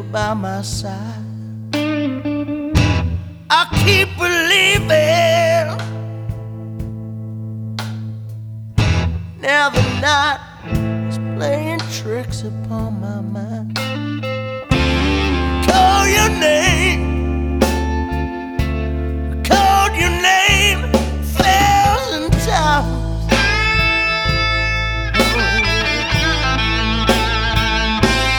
by my side. I keep believing. Now the night is playing tricks upon my mind.